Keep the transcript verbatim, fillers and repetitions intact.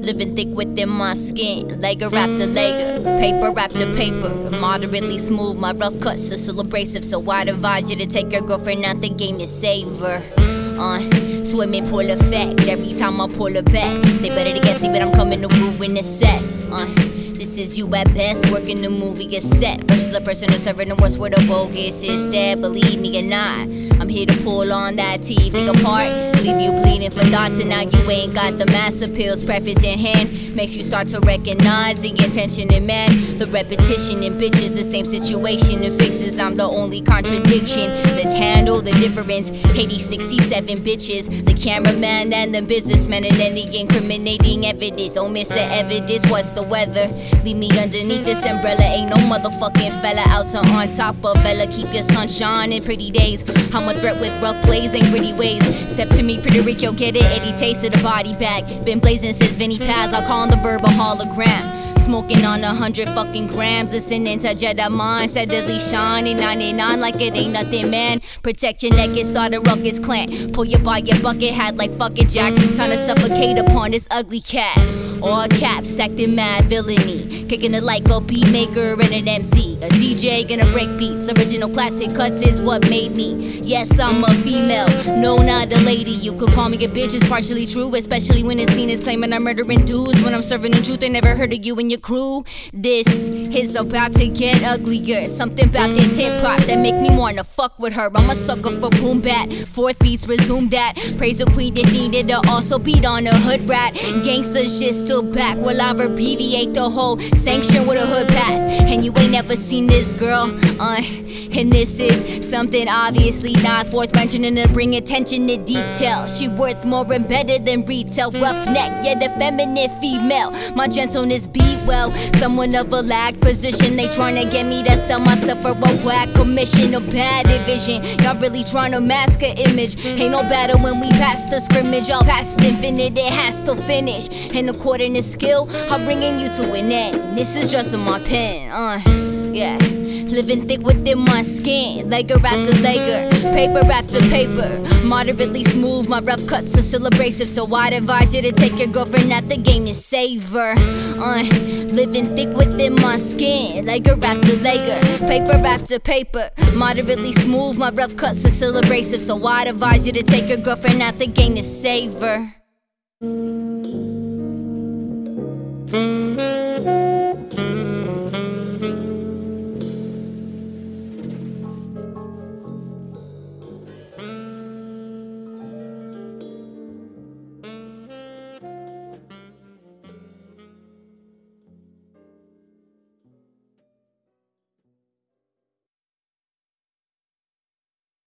Living thick within my skin, layer after layer, paper after paper. Moderately smooth, my rough cuts are still abrasive, so I'd advise you to take your girlfriend out the game to save her. Uh, swimming pool effect, every time I pull her back, they better to get see what I'm coming to ruin the set. Uh, This is you at best, working the movie is set versus the person who's serving the worst with a bogus instead. Believe me or not, I'm here to pull on that T V apart, leave you bleeding for thoughts, and now you ain't got the mass appeals. Preface in hand makes you start to recognize the intention in man. The repetition in bitches, the same situation and fixes. I'm the only contradiction. Let's handle the difference. eighty, sixty-seven bitches, the cameraman and the businessman, and any incriminating evidence. Oh, Mister Evidence, what's the weather? Leave me underneath this umbrella. Ain't no motherfucking fella out to on top of Bella. Keep your sunshine in pretty days. I'm a threat with rough plays and gritty ways. Step to me, pretty Rico, get it. Eddie taste of the body bag. Been blazing since Vinny Paz. I'll call him the verbal hologram. Smoking on a hundred fucking grams, listening to Jedi Mind, steadily shining ninety-nine like it ain't nothing, man. Protect your neck and start a ruckus clan. Pull you by your bucket hat like fucking Jack, trying to suffocate upon this ugly cat. All caps, acting mad villainy, kicking it like a beat maker and an M C. A D J gonna break beats, original classic cuts is what made me. Yes, I'm a female, no, not a lady. You could call me a bitch, it's partially true, especially when it's seen as claiming I'm murdering dudes. When I'm serving the truth, I never heard of you and your crew. This is about to get uglier. Something about this hip hop that make me wanna fuck with her. I'm a sucker for boom bat, fourth beats resume that. Praise the queen that needed to also beat on a hood rat. Gangsta shit still back while I abbreviate the whole sanction with a hood pass. And you ain't never seen this girl, uh, and this is something obviously not worth mentioning to bring attention to detail. She worth more and better than retail. Roughneck, yet a feminine female. My gentleness be well, someone of a lag position. They tryna get me to sell myself for a whack commission, a bad division. Y'all really tryna mask an image. Ain't no battle when we pass the scrimmage. All past infinite, it has to finish. And according to skill, I'm bringing you to an end. And this is just in my pen, uh, yeah. Living thick within my skin, layer after layer, paper after paper. Moderately smooth, my rough cuts are still abrasive, so I'd advise you to take your girlfriend out the game to save her. Uh, living thick within my skin, layer after layer, paper after paper. Moderately smooth, my rough cuts are still abrasive, so I'd advise you to take your girlfriend out the game to save her.